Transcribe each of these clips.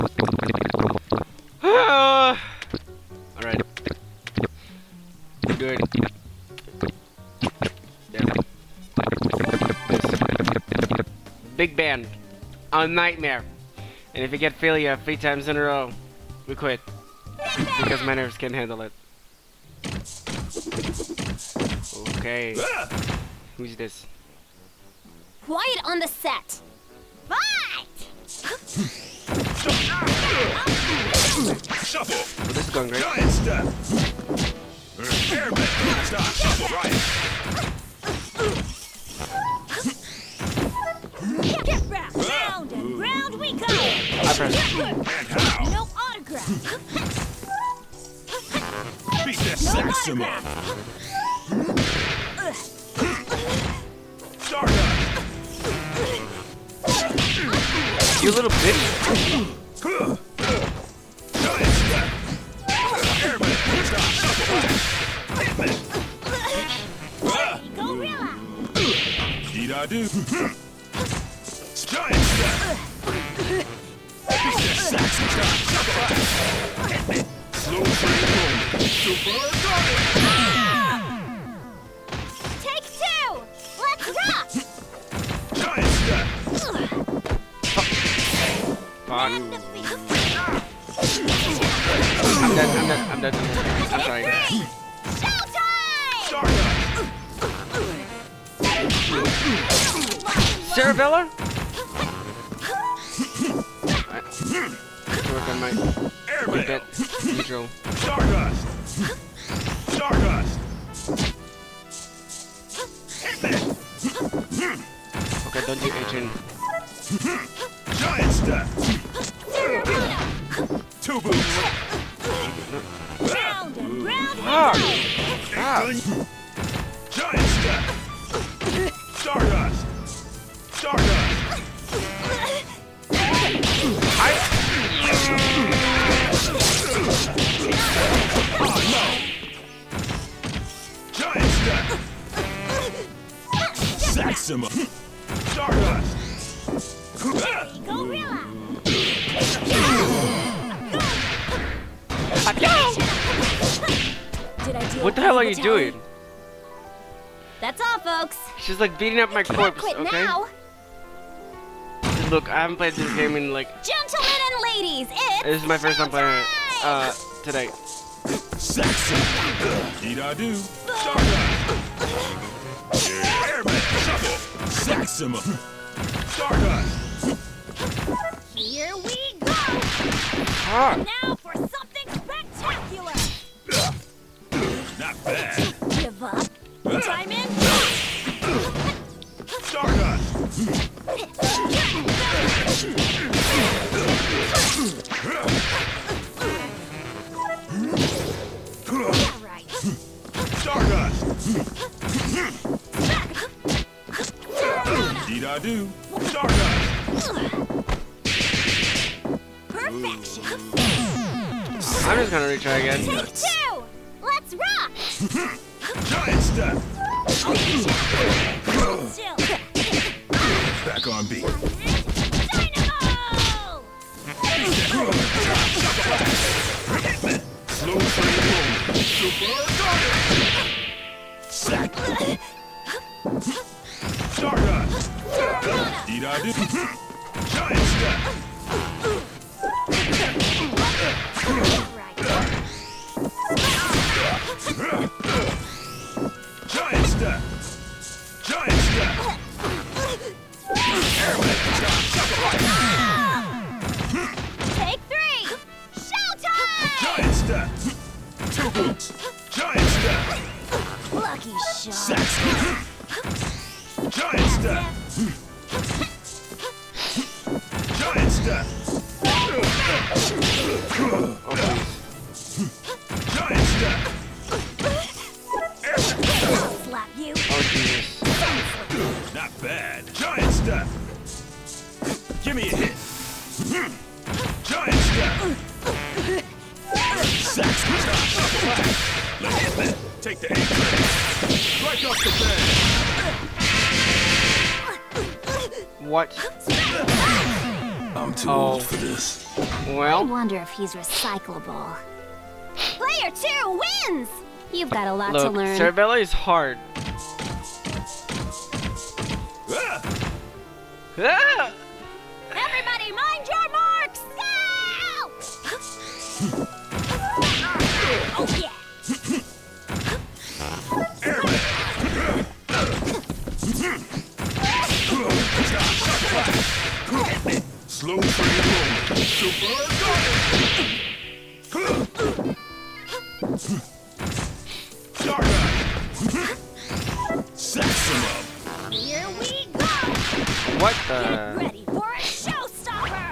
Alright. Good. There. Big band. A nightmare. And if you get failure 3 times in a row, we quit. Because my nerves can't handle it. Okay. Who's this? Quiet on the set. Fight! Shuffle. Oh, this is going great. Giant step. Airman. Stop. Shuffle. Right. Get round, round and round we go. I press. And how? No autograph. Beat that No Saxima. autograph. Stardust. You little bitch. Giant step. Airman. Stop. Shuffle. Right. Gorilla. Dee-da-do. Giant step. Beat that Saxima. Stop. Shuffle. Right. Slow train rolling. Super guarded. Take 2. Let's rock. Giant step. Fuck. And the feet. I'm dead. I'm dead. I'm sorry. Showtime! Stardust. Cerebella? Work on my Airman. bit. Neutral. Stardust. Stardust. Okay, don't do Adrian. Giant step. 2 boots. Round and round we Ah! go. Ah! Giant step. Stardust. Stardust. Oh no. Giant step. Saxima. Stardust. Gorilla. Did I do What the hell are you doing? That's all, folks. She's like beating up my corpse, Quit okay? now. Look, I haven't played this game in like... Gentlemen and ladies, it's This is my first time playing it, showtime! today. Saxima. Dee-da-do. Stardust. Airman. Shuffle. Saxima. Stardust. Here we go. Ah! Now for something spectacular. Not bad. Give up. Time in. Stardust. All right. Stardust. Dee-da-do. Stardust. Perfection. I'm just gonna retry again. Take 2. Let's rock. Giant step. Still. Back on beat. Dynamo. Slow train rolling. Super guarded. Sack. Stardust. Dee-da-do. Giant step. Right. Giant step. Giant step. Airman. Take 3. Showtime. Giant step. 2 boots. Giant step. Lucky shot. Saxima. Giant step. Giant step. Giant step. Airman. Slap you. Oh, Jesus. Not bad. Giant step. Give me a hit. Giant step. Saxima. Take the 8 train. Strike off the bag. What? I'm too Oh. old for this. I Well, wonder if he's recyclable. Player 2 wins! You've got a lot to look, learn. Cerebella is hard. Ah! Ah! Everybody mind your marks! Go! Oh yeah! Slow train rolling. Super Stardust. Sax him up. Here we go! What Get the? ready for a showstopper!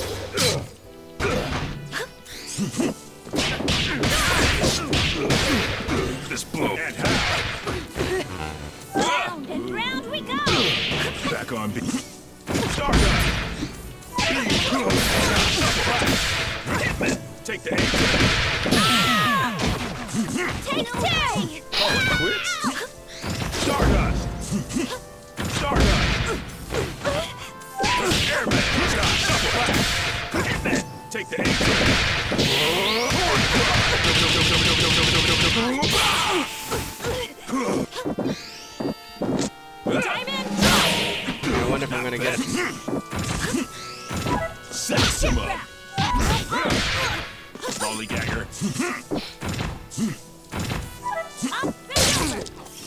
This blow. And how? Round and round we go! Back on beat. Stardust. Take the aim. Take 2! Call it quits. Stardust. Stardust. Airman. Take the aim. Diamond! I wonder if I'm gonna get it. Sax him up. Lollygagger. Up and over!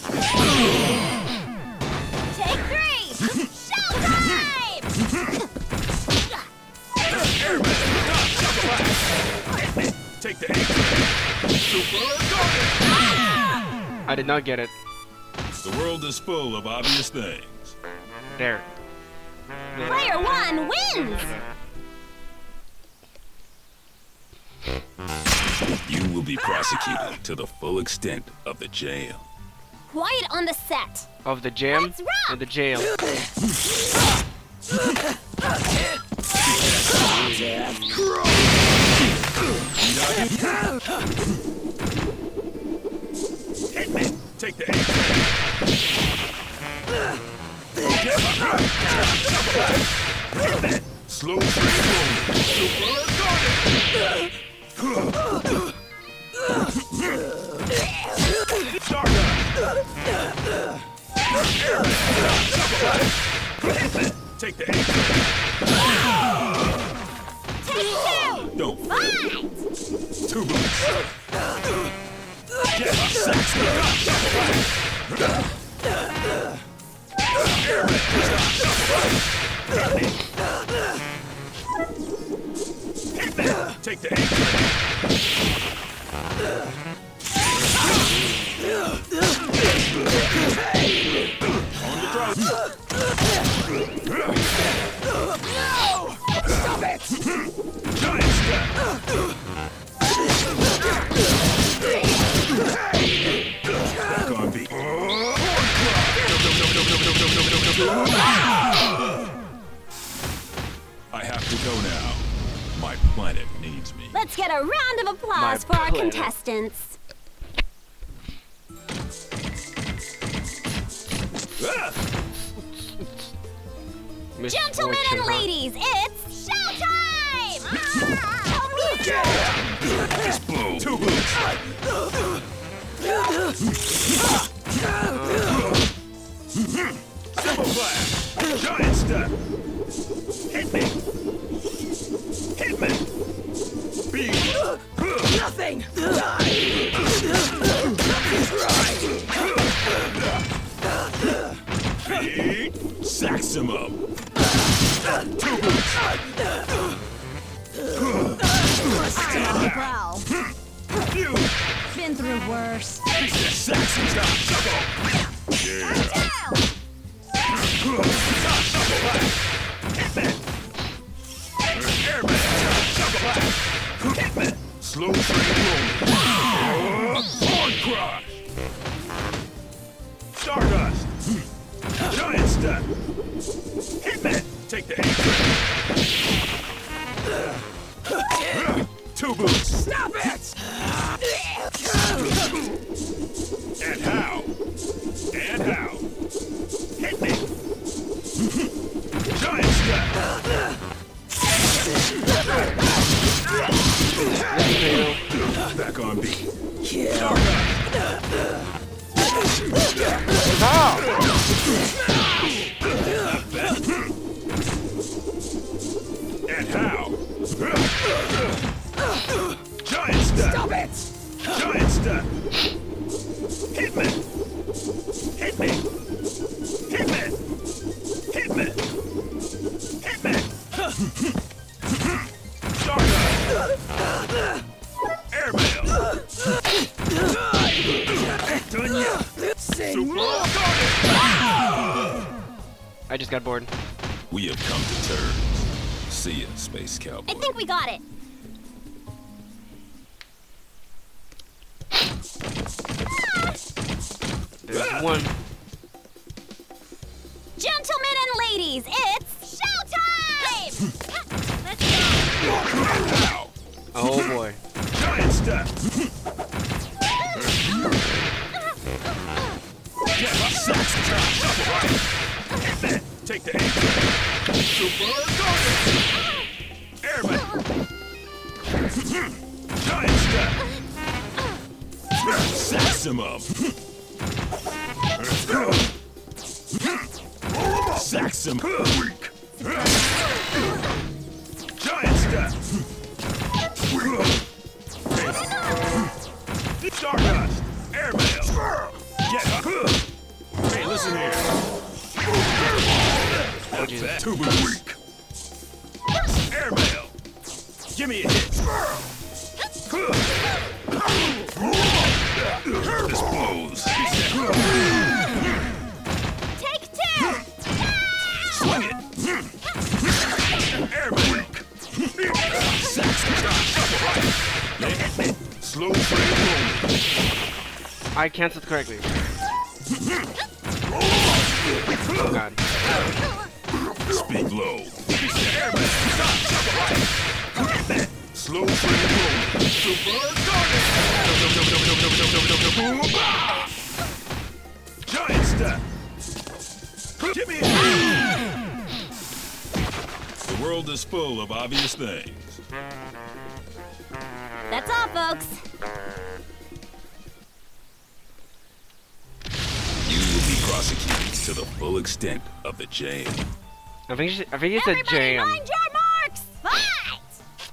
Take 3! Showtime! Airman. Take the aim. Super Guardian. I did not get it. The world is full of obvious things. There. Player 1 wins! You will be prosecuted to the full extent of the jail. Quiet on the set! Of the jam Let's rock! or the jail? Hit me. Take the aim. Slow train rolling. Super Guardian. Take the aim. Take 2! Don't Fight! two boots. Get sax. Take the aim. On the draw. Stop it! Giant step. Back on beat. I have to go now. My planet needs me. Let's get a round of applause My for our planet. contestants. Miss Gentlemen and Fortune, huh? ladies, it's showtime! This blow. Two boots. Simple flash. Giant step. Hit me. Hit me. Beat. Nothing. Beat. Sax him up. Two boots. Wow, Few. been through worse. Sax him down. Double. Yeah. Slow train rolling. Horn crush. Stardust. Giant step. Hitman. Take the aim. Two boots. Stop it! And how? And how? Hit me. Giant step. And how? Giant step. Stop it! Giant step. Hit me. Hit me. Hit me. Hit me. Hit me. Stardust. Airmail. Done ya. Super I just got bored. We have come to terms. See ya, Space Cowboy. I think we got it. There's one. Gentlemen and ladies, it's showtime! Let's go! How? Oh boy. Giant step. Get my sacks attack. Take the aim. Super Guardian. Airman. Giant step. Saximum. Saxum. Weak. Giant step. Stardust. Airmail. Get up. Hey, listen here. That's too weak. Airmail. Give me a hit. This blows. Take two! Swing it. Airmail. Slow frame rolling. I canceled correctly. Oh god. Speak low. Airmail. Slow frame rolling. Super Giant step. Give me a The world is full of obvious things. That's all, folks. You will be prosecuted to the full extent of the jam. I think it's a Everybody jam. mind your marks! Fight!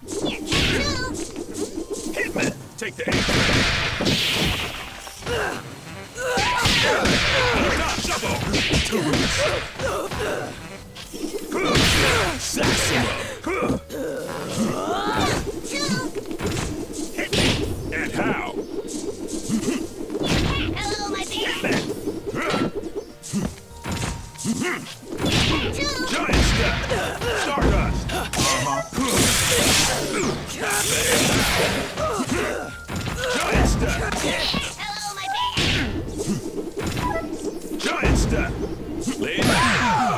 Hit me! Take the aim. Double! Saxima! Hit me! And how? Hello, my baby! Giant step! Stardust! Giant step! Hello, my baby! Giant step! Lay it down!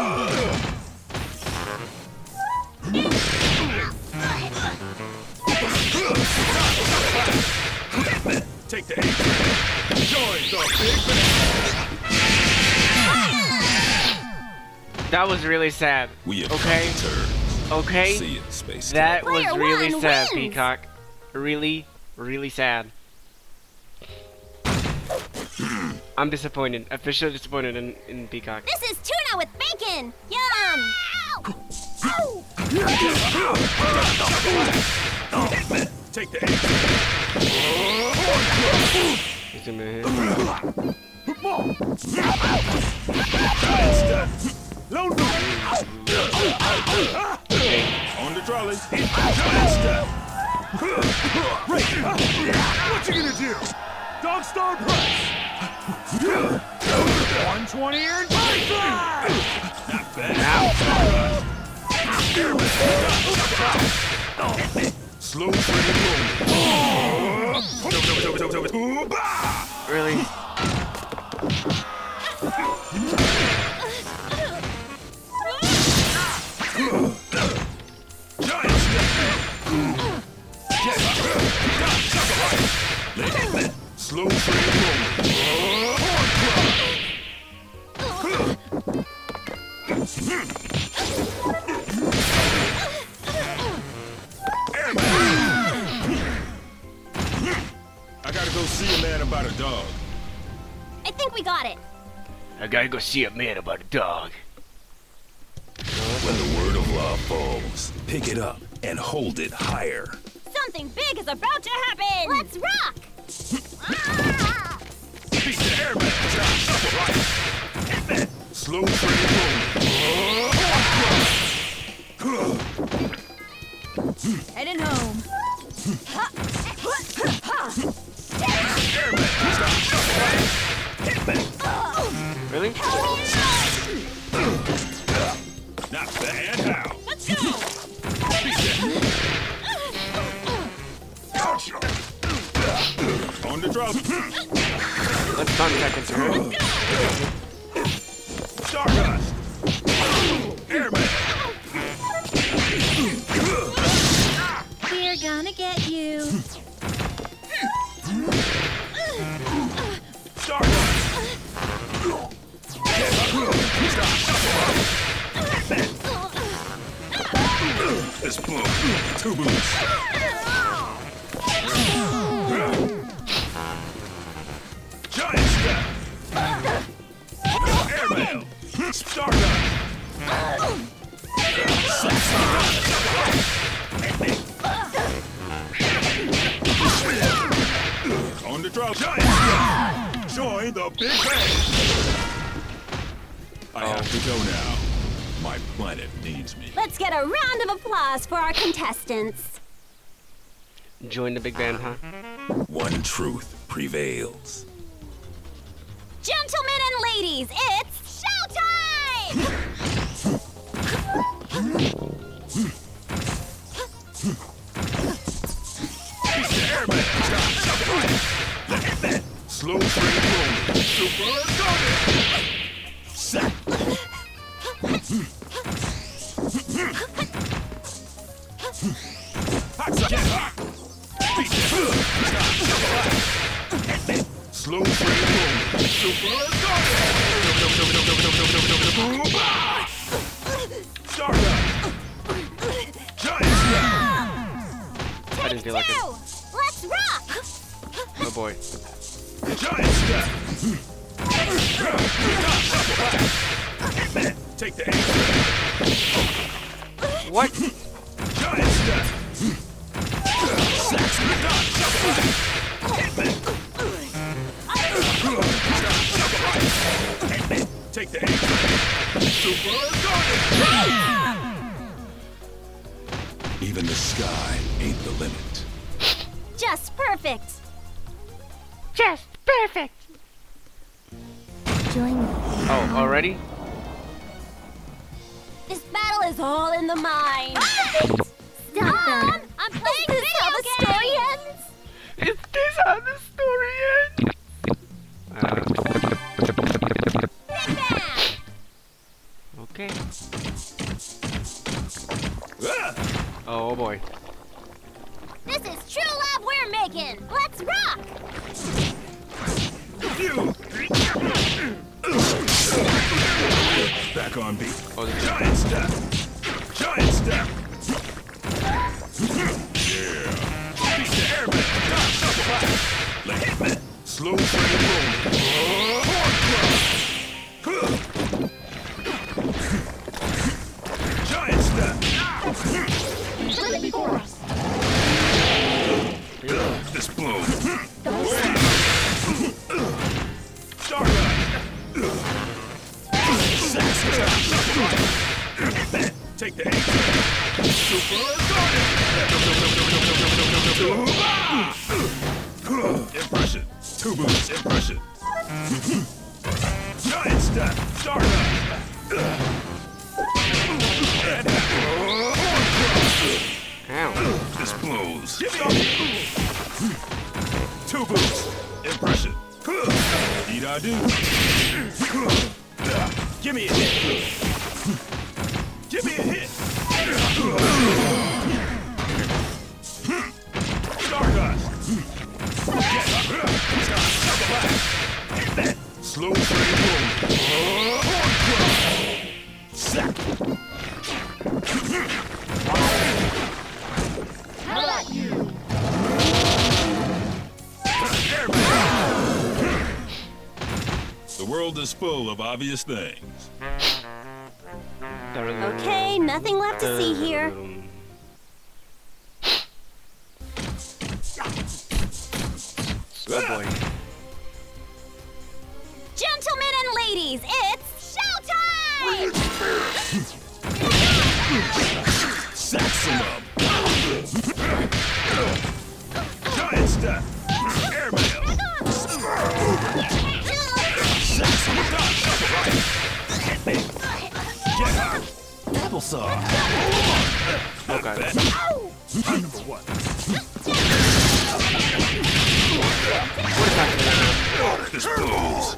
Take the aim. Join the big That was really sad. We have Okay. come to terms. Okay? See ya, Space That Cowboy. was Player really one sad, wins. Peacock. Really, really sad. I'm disappointed. Officially disappointed in Peacock. This is tuna with bacon! Yum! Take the aim. Just a minute. Giant step. Low move. On the trolley. Giant step. What you gonna do? Dog star press. 120 and 25. Not bad. Slow frame rolling. Really? Giant step. Slow frame I gotta go see a man about a dog. I think we got it. I gotta go see a man about a dog. When the word of law falls, pick it up and hold it higher. Something big is about to happen! Let's rock! Ah! Beat the airman! Right. Slow train rolling. Heading home. Really? Not bad, how? Let's go! Gotcha. On the drop. Let's contact it, sir. Stardust. Airman. We're gonna get you. Stardust. Let's blow. 2 boots. Giant step. Airmail. Stardust. On the drop. Giant step. Join the big bang. I have to go now. My planet needs me. Let's get a round of applause for our contestants. Join the big band, huh? One truth prevails. Gentlemen and ladies, it's showtime! Slow train rolling. Super Sonic. Slow train rolling. Super Stardust. Giant step. I didn't feel like it. Let's rock! Oh boy. Giant step. Take the aim. What? Giant step. Take the aim. Super Sonic. Even the sky ain't the limit. Just perfect. Just perfect. Join me. Oh, already? This battle is all in the mind. Stop them. I'm playing this how the story ends? Is this how the story ends? Big Bang! Okay. Ah! Oh boy. This is true love we're making. Let's rock! Back on beat. Oh, this is Giant step. Giant step. Yeah. Beat the airman. Let hit me. Slow train rolling. Giant step. This blow. Stardust. Take the aim. Super Sonic. Impression. 2 boots. Impression. Giant step. Stardust. Ow. This blows. 2 boots. Impression. Dee-da-do. Give me a hit. Give me a hit. Stardust. Slow train rolling. Sack. How about you? The world world is full of obvious things. Okay, nothing left to see here. Oh boy. Gentlemen and ladies, it's showtime! Saxon up. Giant step. Airmail. Saxon up. Get out. Applesauce. Okay. Number one. What is happening right This blows.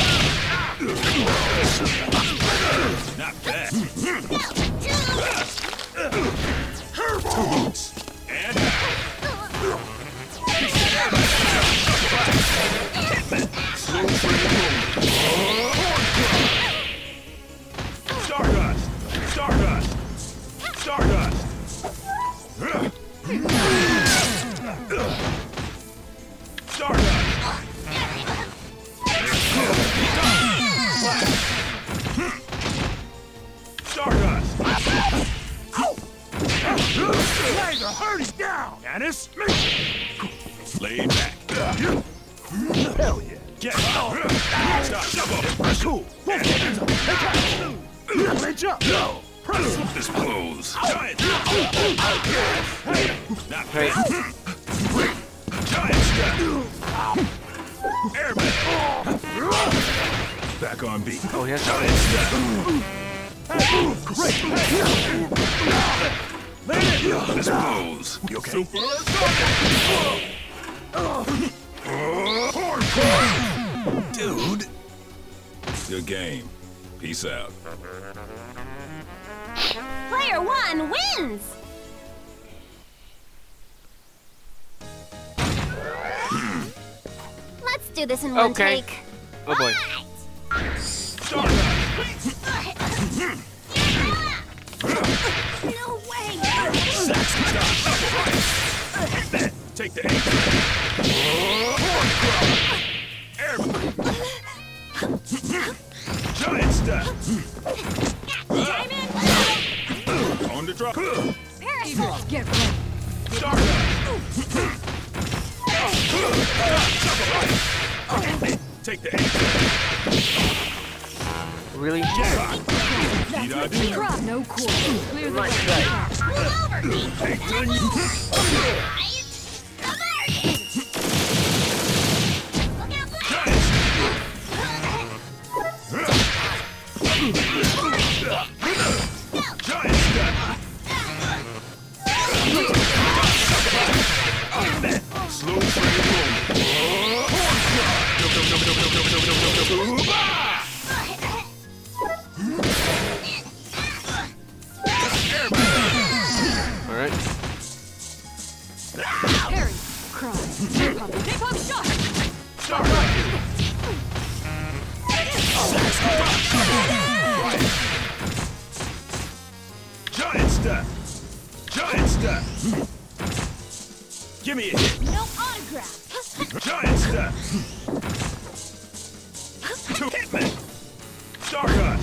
Not bad. Boots. And out. Slow frame rolling. Stardust. Stardust. Stardust. Stardust. Stardust. Legs are hurting down. Yanis. Laid back. Hell yeah. Get out. Stop. Cool. Reach up. No. This blows. Giant. Not Hey. Giant step. Airman. Back on beat. Oh, he has Giant step. This blows. You okay? Dude. Good game. Peace out. Player 1 wins! Let's do this in one Okay. take. Oh boy. No way! Saxon stop. Take the aim. Airman. Giant step. On the drop. Parasol! Get ready. Take the aim. Really? Drop no quarter. Clear the way. Giant step. Slow frame rolling. Alright. Harry, cry. Big pump shot. Giant step. Giant step. Give me a hit. No autograph! Giant step. Two hitmen. Stardust.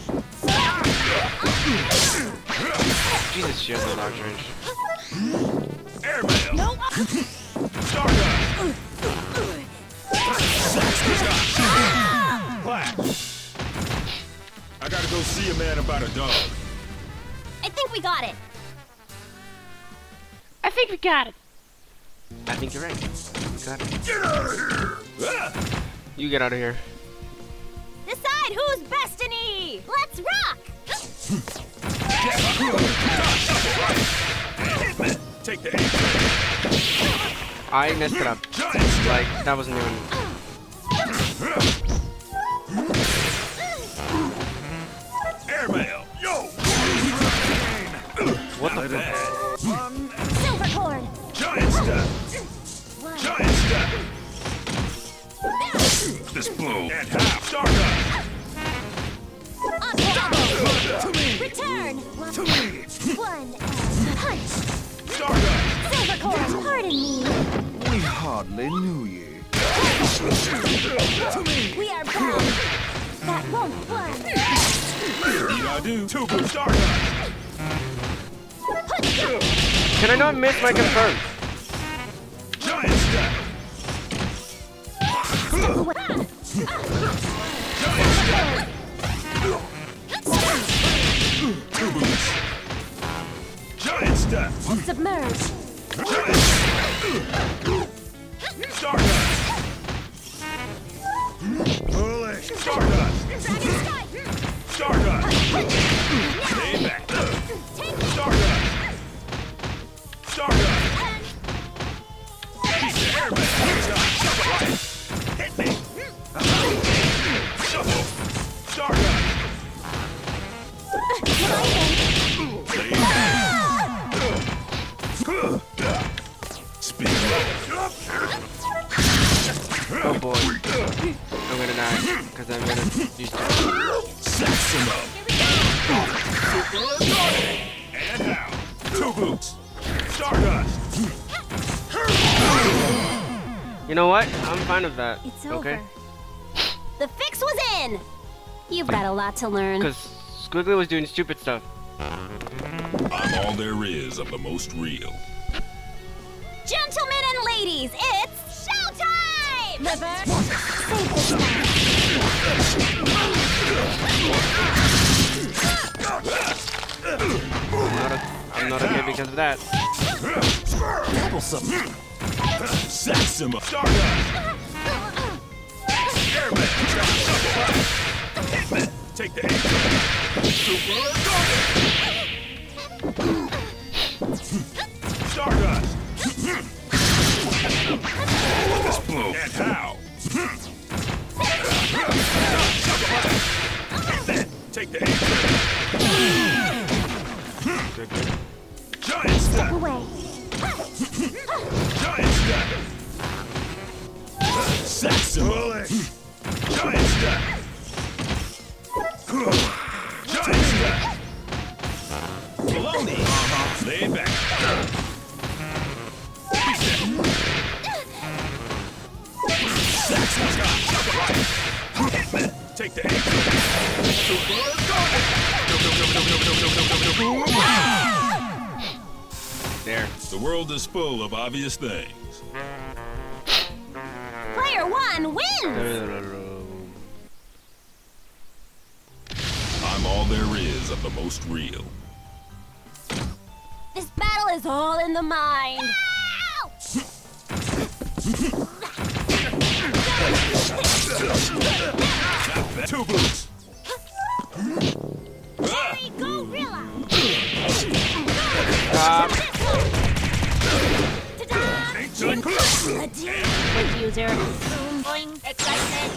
Jesus, she has a large range. Airmail. No Stardust. Clap. I gotta go see a man about a dog. I think we got it. I think we got it. I think you're right. We got it. Get out of here! Ah! You get out of here. Decide who's Destiny! Let's rock! Hitman. Take the aim. I messed it up. Giant step. Like, that wasn't even... Airmail. Yo. What the Not fuck? bad. Silver cord! Giant step. Giant step. This blow. And half. Stardust. To me. Return! To me. One punch! Stardust. Silver cord, pardon me! We hardly knew ye. To me. We are bound! won't fly. Need I do? Two boots. Stardust. Can I not miss my confirm? Giant step. Giant step. Two boots. Giant step. Submerge. Giant step. Stardust. Pulling. Stardust. Dragon strike. Stardust. Stay back. Stardust. Stardust. Piece of airbag. Shuffle. Hit me. Shuffle. Stardust. Stay back. Speed low. Oh boy. I'm gonna die because I'm gonna use that. Saximo. And how? Two boots. Stardust. You know what? I'm fine with that. It's okay? over. The fix was in. You've got a lot to learn. Because Squiggly was doing stupid stuff. I'm all there is of the most real. Gentlemen and ladies, it's showtime! Liver, save this I'm not okay because of that. Saximo. Stardust. Airman. Take the hit. Super Stardust. Explode. And how? Take the hit. Good, good. Giant step. away. Giant step. Saximo. Giant step. Giant step. Baloney. Lay back. Take the hit. There. The world is full of obvious things. Player one wins! I'm all there is of the most real. This battle is all in the mind. Two boots. Gorilla! Ancient. Quick user. Boom, boing, excitement.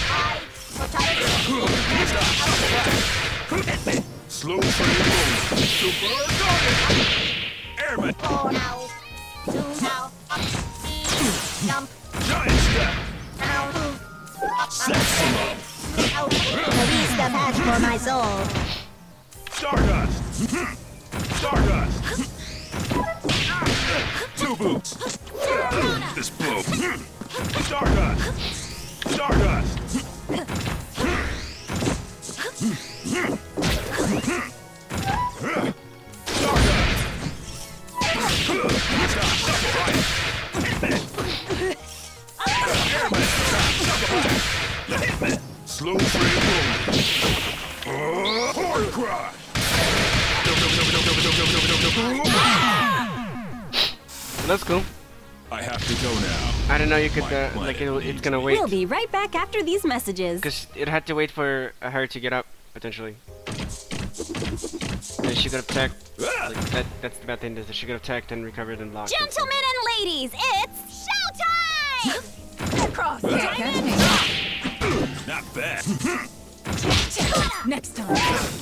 Slow frame rolling. Super target. Airman. Oh, now. Two now. Jump. Giant step. Now. Saximo. The least of has for my soul. Stardust. Stardust. Two boots. This blow. Stardust. Stardust. Slow frame rolling. Horn crush. That's cool. I have to go now. I didn't know you could, like, it's gonna wait. We'll be right back after these messages. Because it had to wait for her to get up, potentially. And she could have teched. Like, that's the bad thing, is that she could have teched and recovered and blocked. Gentlemen and ladies, it's showtime! Cross. Can't catch me. Not bad. Next time.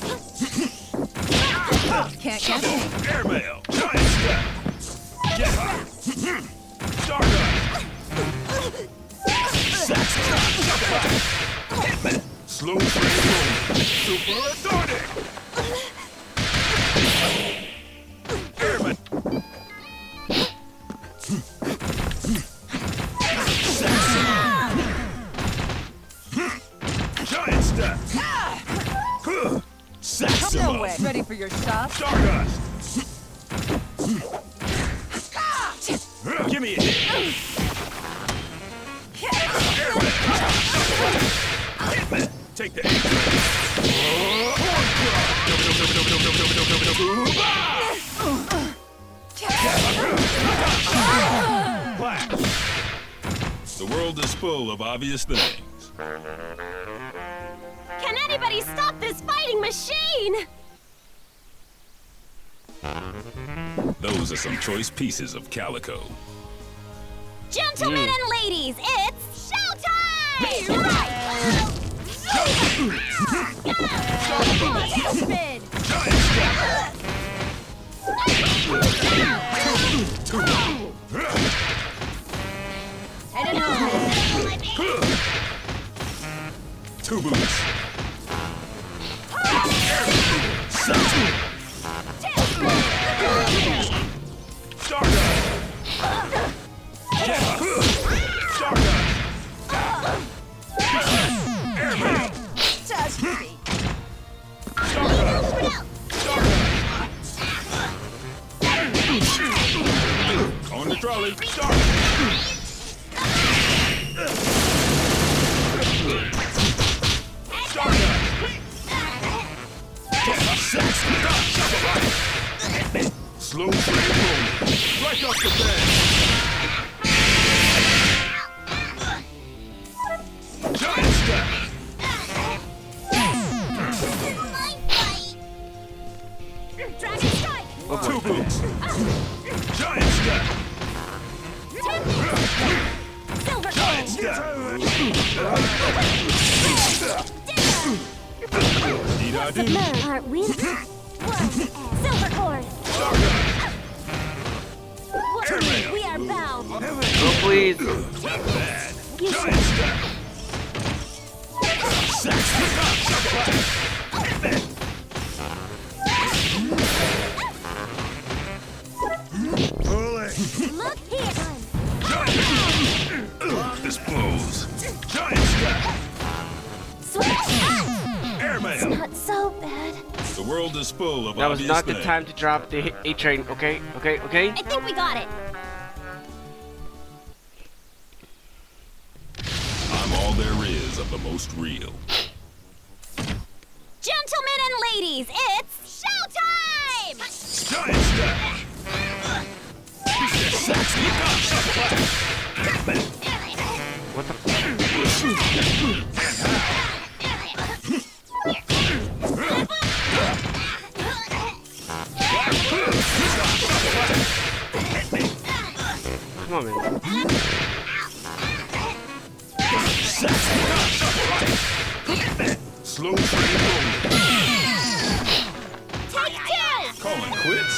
Can't catch me. Airmail. Giant step. Get high. Stardust. Slow frame rolling. Super Sonic. Airman. Giant step. quick. Ready for your shot? Stardust! Give me a hit! Airman! Take the Flash! The world is full of obvious things. Can anybody stop this fighting machine? Those are some choice pieces of calico. Gentlemen and ladies, it's showtime! Spin! Headed home. Two boots. Stardust! Stardust! Airman! Touch me. On the trolley. Stardust! Slow frame rolling. Right off the bed. Giant step. Dragon strike! Two boots. Giant step. Silver Giant coin! step. Dee-da-doo. Men, aren't we? Silver cord! Airman. We are bound! Oh, please. Not bad. Giant step. Look here! This blows. Giant step. Switch! Airman. Not so bad. The world is full of That was obvious not the things. time to drop the A-Train, okay? Okay, okay? I think we got it. I'm all there is of the most real. Gentlemen and ladies, it's showtime! Giant step. What the? Come on, man. Slow frame rolling. Take two! Calling quits.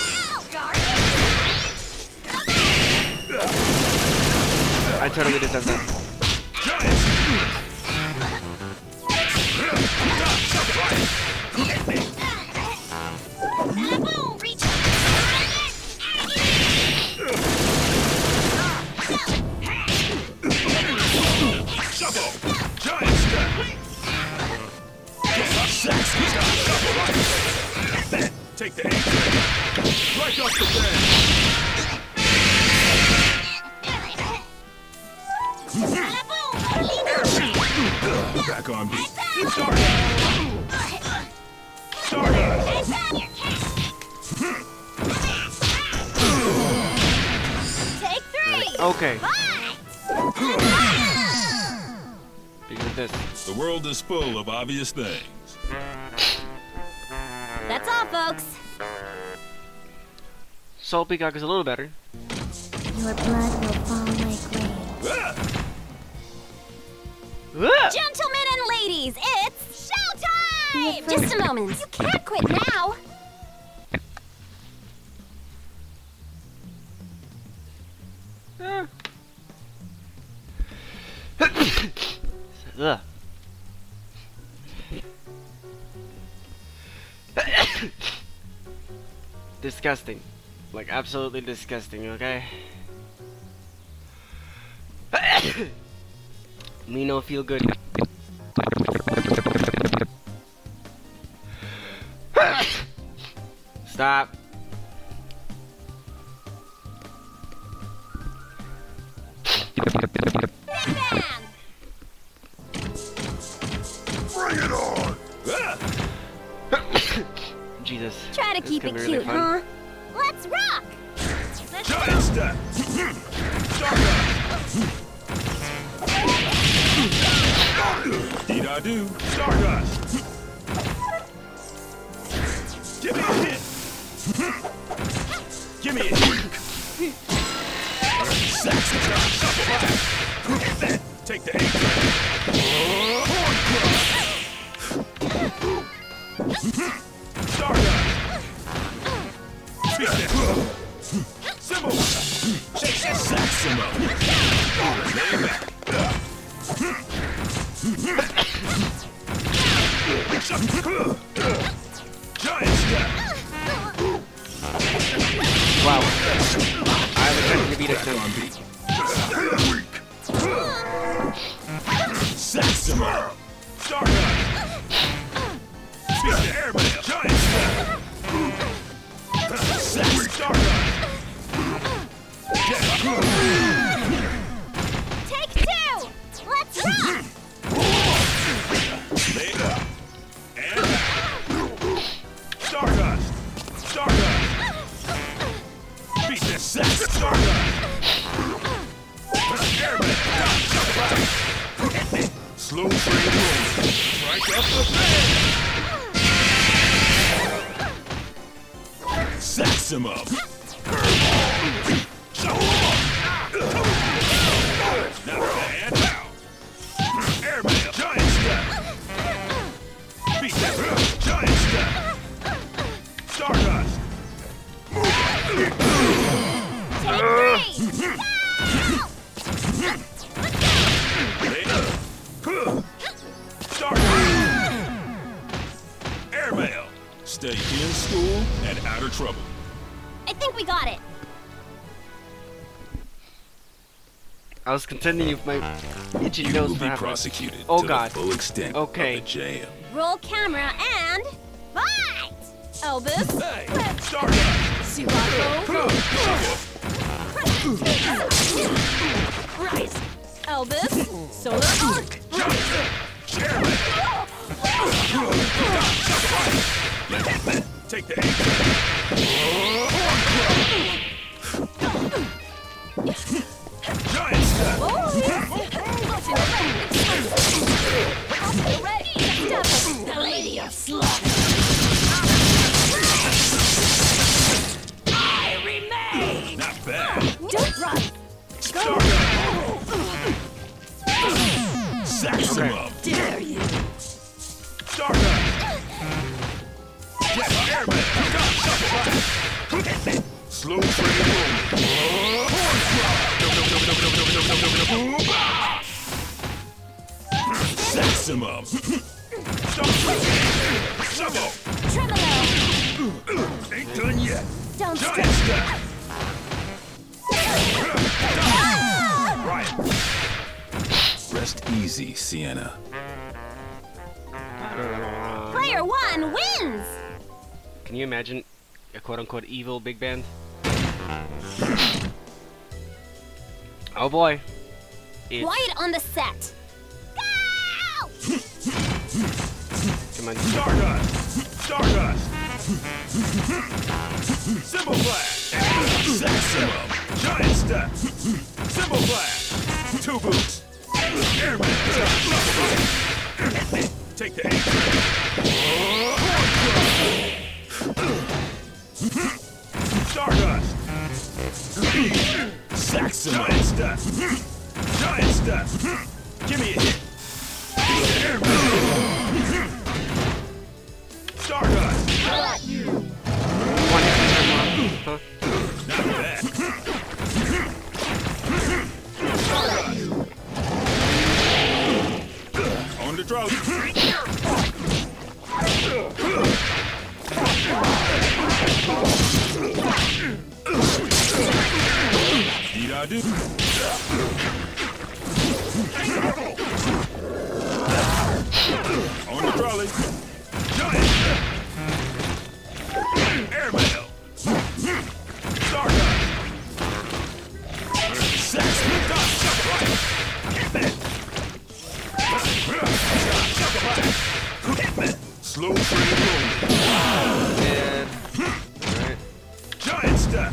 I totally deserve that. Giant Shuffle. Giant step. Take the A-Train. Right off the bed. Back on beat. Stardust. Stardust. Take three! Okay. Fight! Because of this. The world is full of obvious things. That's all, folks. Soul Peacock is a little better. Your blood will fall like rain. Ah! Ah! Gentlemen and ladies, it's showtime! Just a moment. You can't quit now. Ah. Ugh. Disgusting. Like, absolutely disgusting, okay? Me no feel good. Stop. Bring it on! Jesus. Try to This keep it could be really cute, fun. huh? Let's rock! Giant step! Stardust! Dee-da-do! Stardust! Give me a hit! Give me a hit! Saxon shot! Shuffle back! Take the eight. Horn crush! Stardust! Speak that! Symbol! Shake that Saxon up! Lay back! Giant step! Wow. I have a chance to beat it now. Saxima! Stardust! Speak the airmail! Giant step! Sax Stardust! Take two! Let's rock! Lay it up! And out! Stardust! Stardust! Beat the Sax Stardust! Airmail! Slow train rolling! Strike up the band! Sax him up! Show him up! Now and out! Airmail! Giant step! Beat that! Giant step! Stardust! Airmail! Stay in school and out of trouble. I think we got it. I was continuing with my itchy You nose will for be half a- prosecuted Oh, to God. the full extent Okay. of the jam. Roll camera and fight! Elvis, Hey! Stardust! Sirocco, Rise, Elvis, Solar Arc, Take the eight. Giant step! the Lady of Slaughter. I remain. Not bad. Don't run. Stardust! Sax him up! Dare you? Stardust! Get airman! Slow train rolling! Horn drop! Sax him up! Shovel! Tremolo. Ain't done yet! Don't Giant step! Right! Rest easy, Sienna. Player one wins. Can you imagine a quote-unquote evil big band? Oh boy. It's, Quiet on the set. Go! come on. Stardust! Stardust! Symbol Flash! Sax him up! Giant step! Symbol Flash! Two boots! Airman! Take the eight. Stardust! Sax him up! Giant step! Giant step! Give me a hit! Airman! Stardust! One hit, huh? Not bad. On the drought. Dee-da-do. On the trolley. Giant. Airmail. Slow train rolling. And alright. Giant step.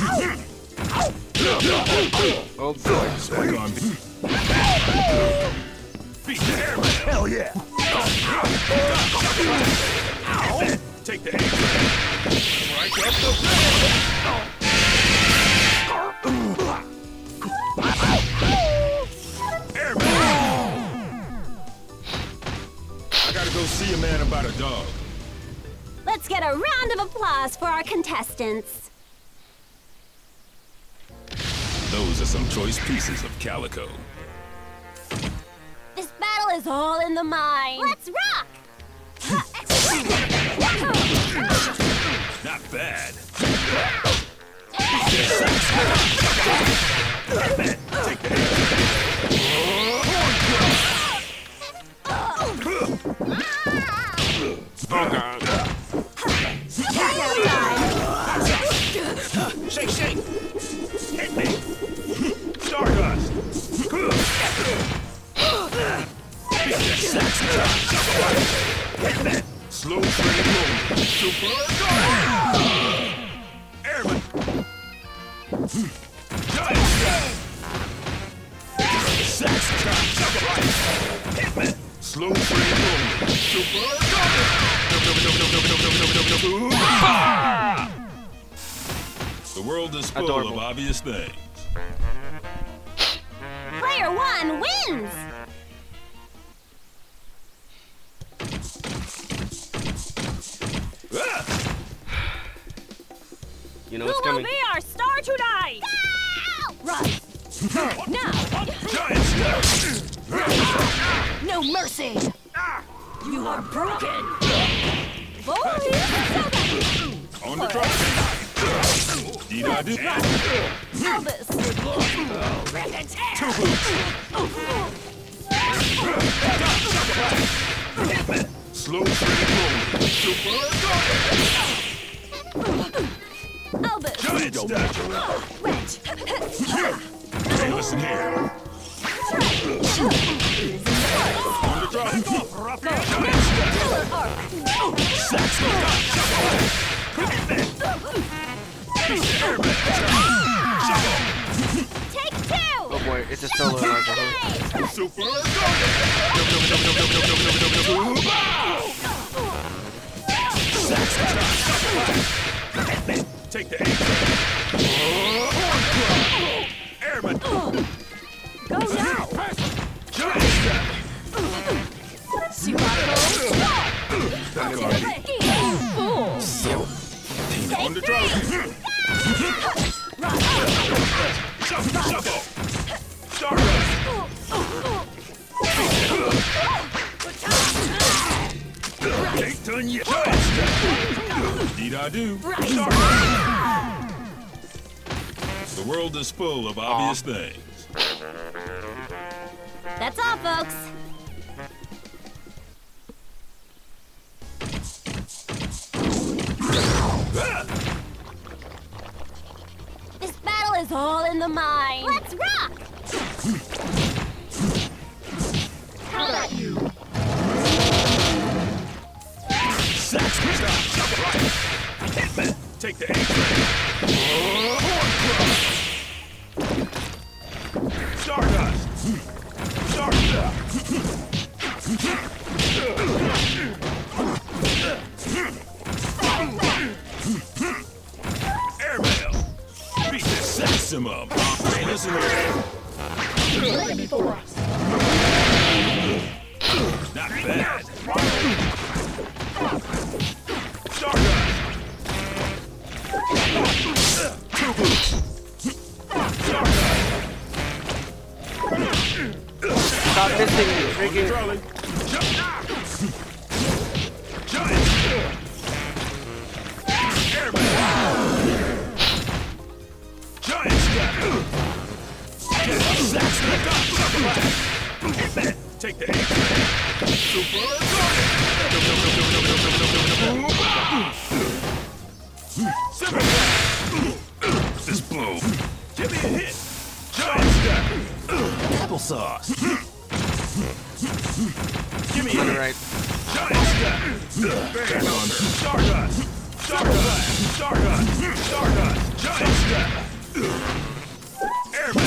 Oh boy. Back on beat. Beat the airman. Hell yeah. Take the aim. Strike up the airman. I gotta go see a man about a dog. Let's get a round of applause for our contestants. Those are some choice pieces of calico. This battle is all in the mind. Let's rock! Not bad. Take the Oh god. Shake, shake! Hit me! Stardust! Slow train rolling! Super Airman! Giant step! Hitman! Slow train rolling! Super The world is full Adorable. of obvious things. Player one wins! You know Who what's will coming. be our star tonight? Right. Now. Giant step! No mercy. You are broken. Boy, On the drop. Dee-da-doo. Elvis. Two boots. Slow train rolling. Super Elvis. Giant step. Wrench. Hey, listen here. On the drop. Giant step. Saxon. Airman. Shovel. Take two. Oh boy, it's a solo alcohol. Super Take the aim. Airman. Go now. Giant step. Back On the drop. Shuffle. Stardust. Ain't done yet. Giant step. Dee-da-doo. Stardust. The world is full of obvious things. That's all, folks. This battle is all in the mind. Let's rock! How about you? Hitman. Take the aim. Stardust. Stardust. Airmail. Beat this maximum. Hey, listen here. Not bad. Stardust. Two boots. Stardust. Stop missing freaking. Charlie. Giant. Airman. Giant step. Hitman. Take the aim. Super. This blow. Give me a hit. Giant step. Applesauce. Give me On the it. right. Giant step. Band on Stardust. Stardust. Stardust. Stardust. Giant step. Airman.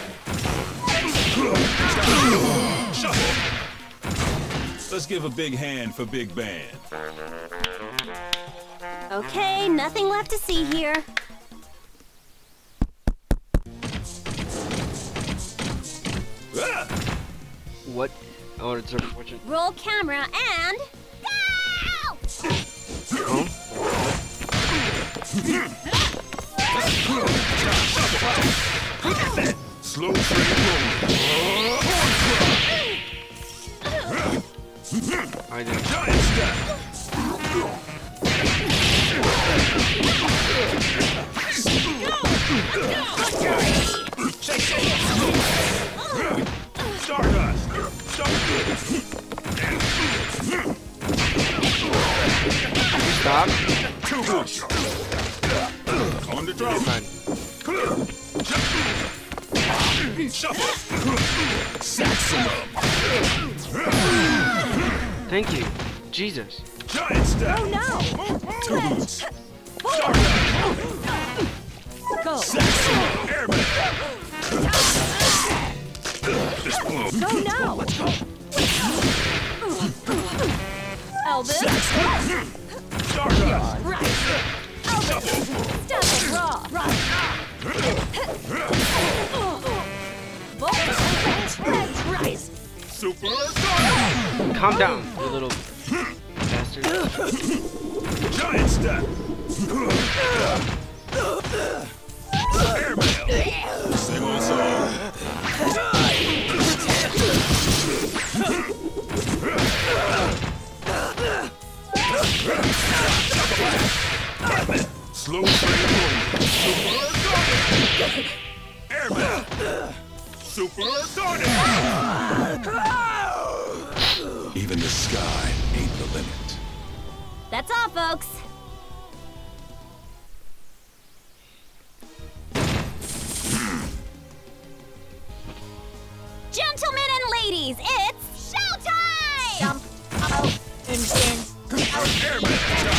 Shuffle. Let's give a big hand for Big Band. Okay, nothing left to see here. Ah! What? Oh, it's unfortunate. Roll camera and go! Oh? Slow train rolling. I did. Giant step. Shake, shake. Stardust. Stop. Two boots. On the drum. Fine. Shuffle. Saxon. Thank you. Jesus. Giant step. Oh no! Two boots. Stardust. Go! Saxon. Airman. This blow. Go now! Elvis! Stardust. Right! Shuffle. Step it raw! Right! Rise! Super Stardust. Calm down, you little bastard. Giant step. Airmail. Same old song. Slow train rolling. Super Sonic. Airmail. Super Sonic. Even the sky ain't the limit. That's all, folks. Gentlemen and ladies, it's showtime! Jump out and in. Airman.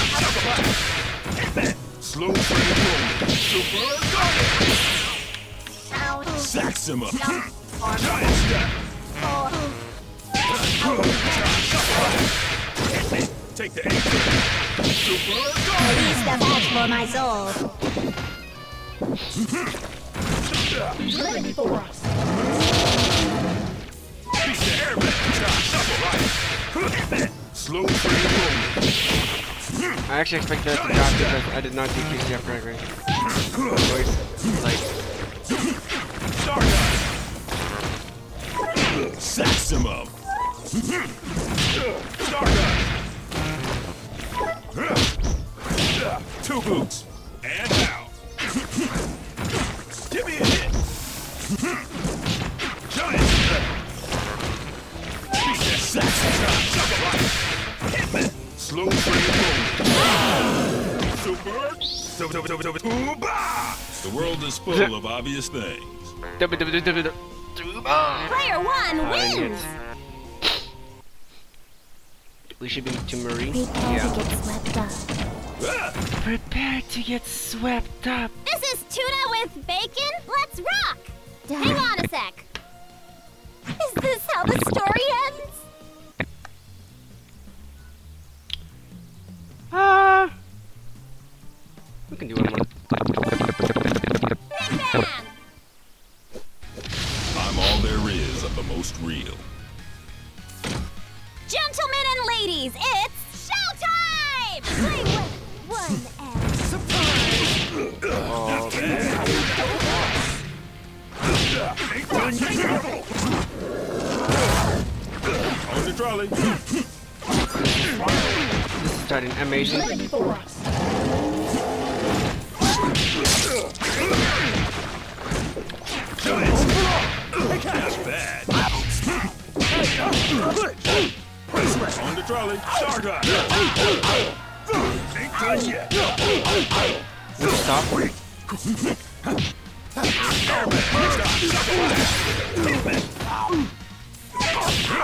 Slow train rolling. Super Sonic. Out. Sax him up. Jump. Giant step. Take the 8. Super Sonic. Release the match for my soul. Ready for us! Beat the airman. Shuffle right. Slow train rolling. I actually expected that to drop because I did not do QCF correctly. Voice, like, Stardust. Sax him up. Stardust. Two boots. And now. Give me a hit. Giant step. Beat that sax. Shuffle right. Slow train rolling. Super. The world is full of obvious things. Player one wins! We should be to Marie. Prepare Yeah. to get swept up. Prepare to get swept up. This is tuna with bacon. Let's rock! Hang on a sec. Is this how the story ends? We can do one more. Big Band! I'm all there is of the most real. Gentlemen and ladies, it's showtime! Play with one and On the trolley. This is starting amazing. Ready for us! Not bad. On the trolley. Stardust. Ain't done yet. Stop. Airman. Stop.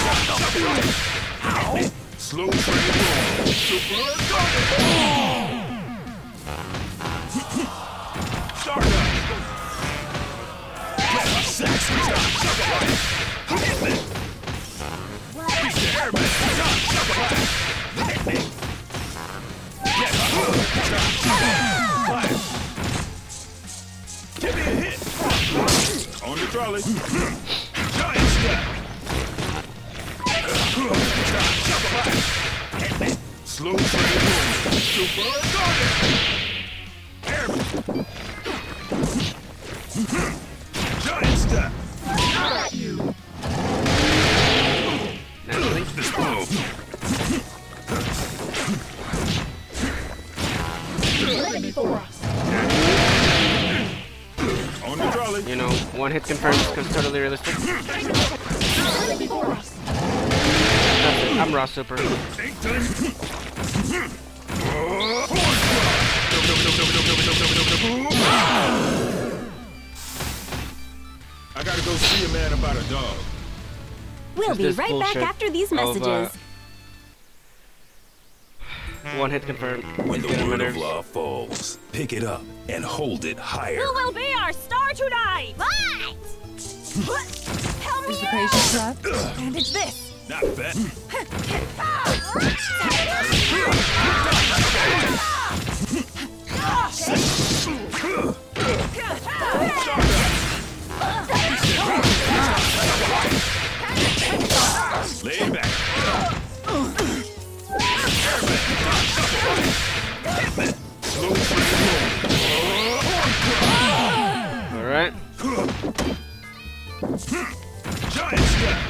Slow train roll. Super target. Stardust. Saxon shot. Beast of airman. Give me a hit. On the trolley. Giant step. Slow train roll. Super target. Airman. Giant step. Naturally. This blow. On the trolley. You know, one hit confirmed because totally realistic. That's it. I'm raw super. Ain't done. I gotta go see a man about a dog. We'll Is be this right back bullshit after these of, messages. One hit confirmed. When the Get on my word of nerves. law falls, pick it up and hold it higher. Who will be our star tonight? What? Help me Patient left. Bandage this. Not bad. Lay back. Slow train roll. Alright. Giant step.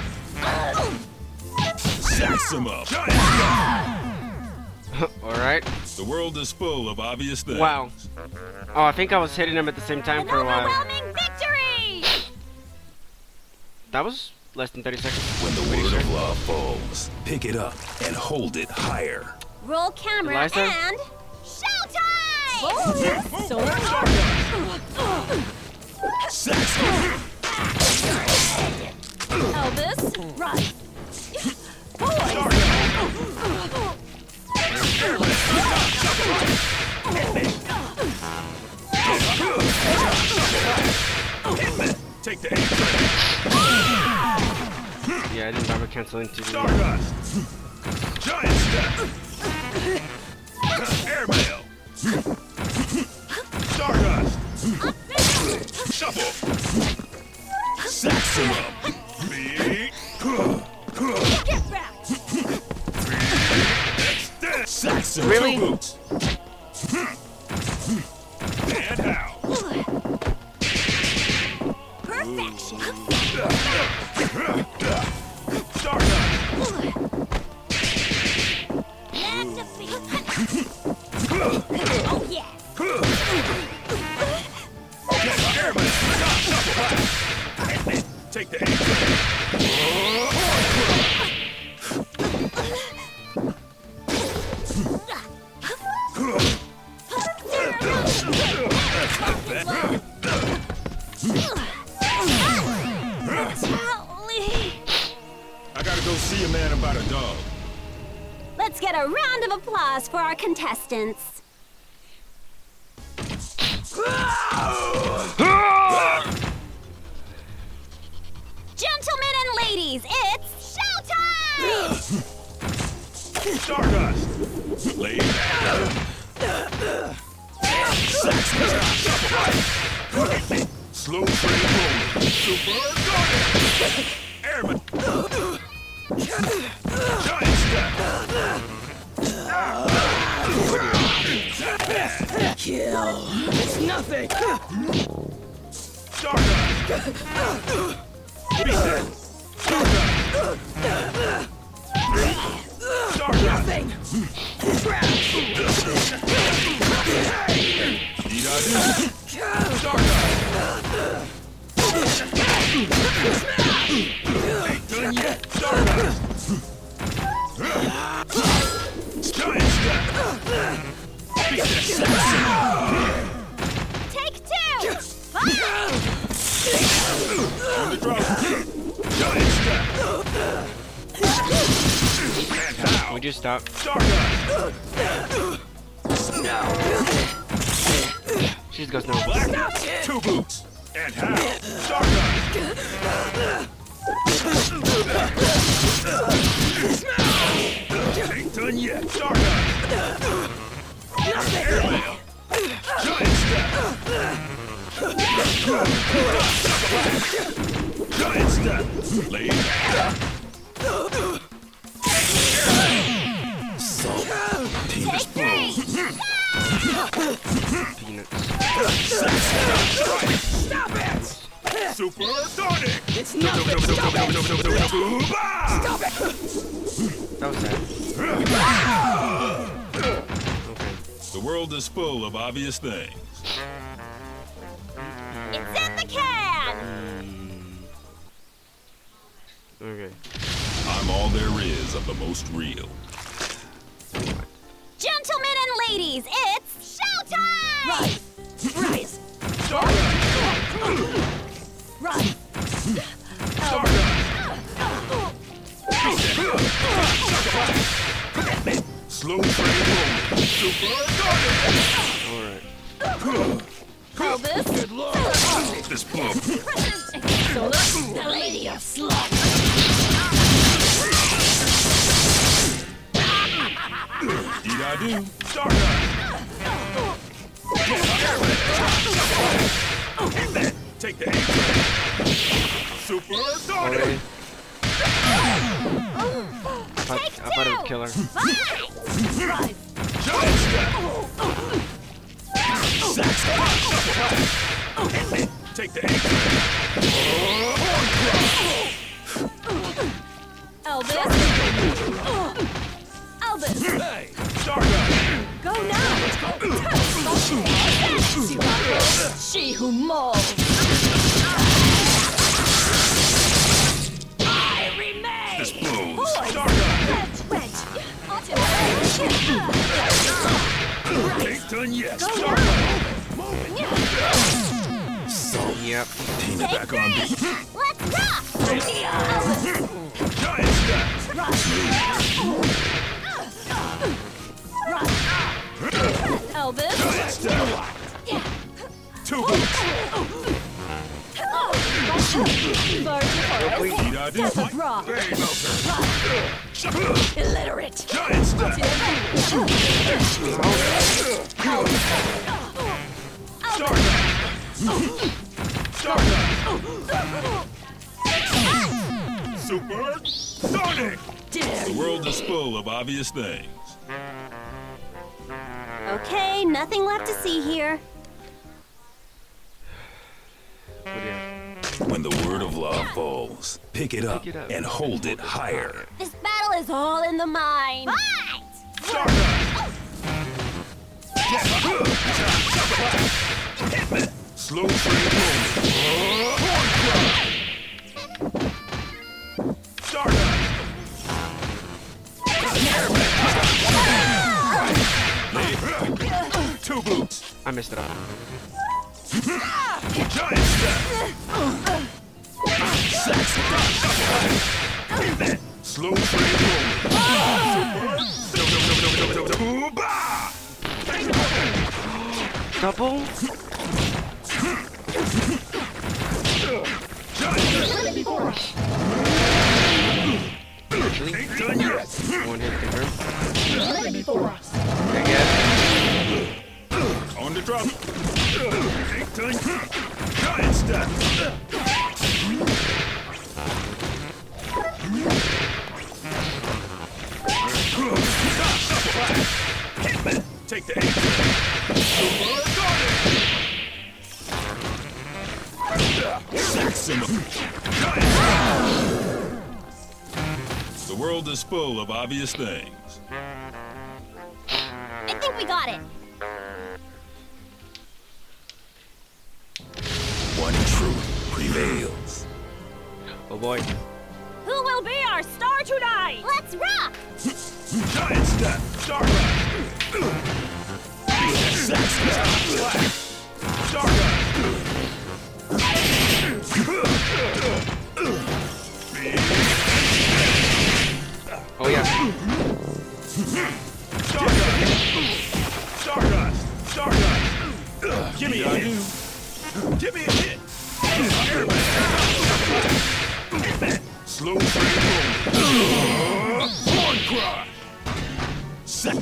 Sax him up. Giant step. Alright. The world is full of obvious things. Wow. Oh, I think I was hitting him at the same time An for a while. overwhelming victory! That was less than 30 seconds. When the Pretty word sure. of law falls, pick it up and hold it higher. Roll camera Eliza? and showtime! So Sax him. Elvis, run. Take the aim. Yeah, I didn't bother canceling TV. Stardust. Giant step. Airmail. Stardust. Shuffle. Sax him up. Big. Get back. Extend. Sax him. Really? Two boots. And how? Perfection! Stardust. Oh yeah! Airmail. Take the aim. I gotta go see a man about a dog. Let's get a round of applause for our contestants. Gentlemen and ladies, it's showtime! Stardust. Lay back. Slow train rolling. Super target. Airman. Giant step. Kill. It's nothing. Stardust. Beat that. Stardust. Nothing. Dee-da-doo. Stardust. Ain't done yet. Stardust. Giant step. Beat that. Take two! Fire! On the drop. Giant step. Would you stop? Stardust! She just goes no. Black, 2 boots. And half. Stardust! Ain't done yet. Stardust! Airmail! Giant step! Giant step! Lay back! Take 3! Peanuts. Stop it! Supersonic! It's nothing. Stop it. Stop it! That was sad. Okay. The world is full of obvious things. It's in the can! Okay. I'm all there is of the most real. Gentlemen and ladies, it's showtime! Rise! Rise! Rise! Slow train rolling. Supersonic! Alright. Elvis! Good luck! This pump. Sola, the lady of slaughter! Did I do? Stardust! Take the aim. Supersonic! Already. Take I thought it would kill her. Fight! Rise! Giant step! Sax take the aim. Elvis! Elvis! Hey! Stardust! Go now! Sirocco, she who molds! I remain! This blows! Boys! Stardust! Wrench! Ain't done yet! Go Stardust! Yep. Tina Take back on beat! 3! Let's rock! Giant step! Elvis! Giant step! 2 boots! Virgin Did I do? Death of Rock! Hey, Melter! Illiterate! Giant step! Super Sonic! Dare The you! world is full of obvious things. Okay, nothing left to see here. What do you have? When the word of law falls, pick it up Pick it up. and hold it higher. This battle is all in the mind. Fight! Slow train rolling. Stardust! 2 boots! I messed it up. Giant step! Slow train rolling. Double? Ain't done yet. One hit confirmed. On the drop. Ain't done. Giant step. Take the aim. The world is full of obvious things. I think we got it. One truth prevails. Oh boy. Who will be our star tonight? Let's rock! Giant step. Stardust. Oh yeah. Slow frame rolling. Horn crush. Set.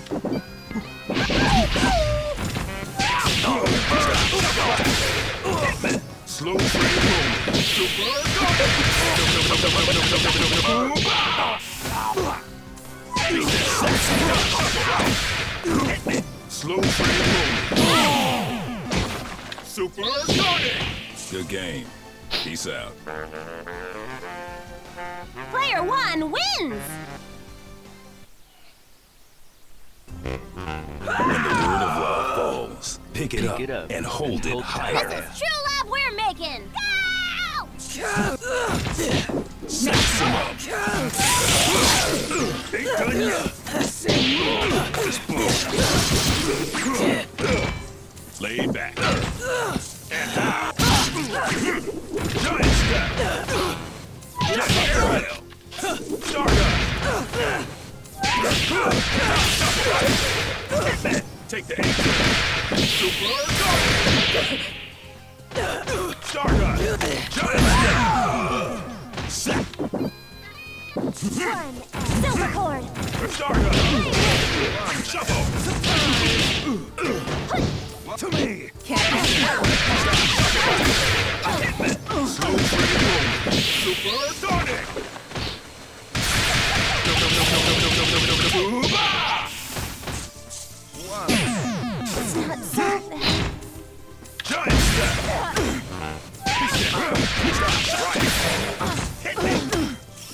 Slow frame rolling. Slow frame rolling. Super Sonic. Good game. Peace out. Player 1 wins! When the word of law falls, pick it up and hold it higher. This is true love we're making! Go! Snatch him up. Ain't done yet. Lay back. And giant step. Aerial. Stardust. Take the aim. Super Stardust. Giant step. Set. One, silver cord! Stardust. Shuffle. To me. Slow frame. Super Sonic. It's not so bad. Giant step. Hit me.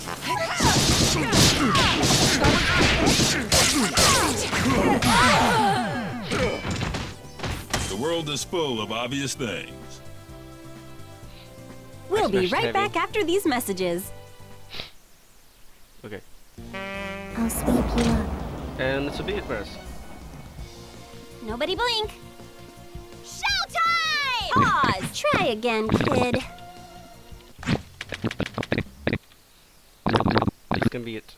The world is full of obvious things. We'll be Smashed right heavy. back after these messages. Okay. I'll sweep you up. And it's a beat press. Nobody blink. Showtime! Pause! Try again, kid. This can be it.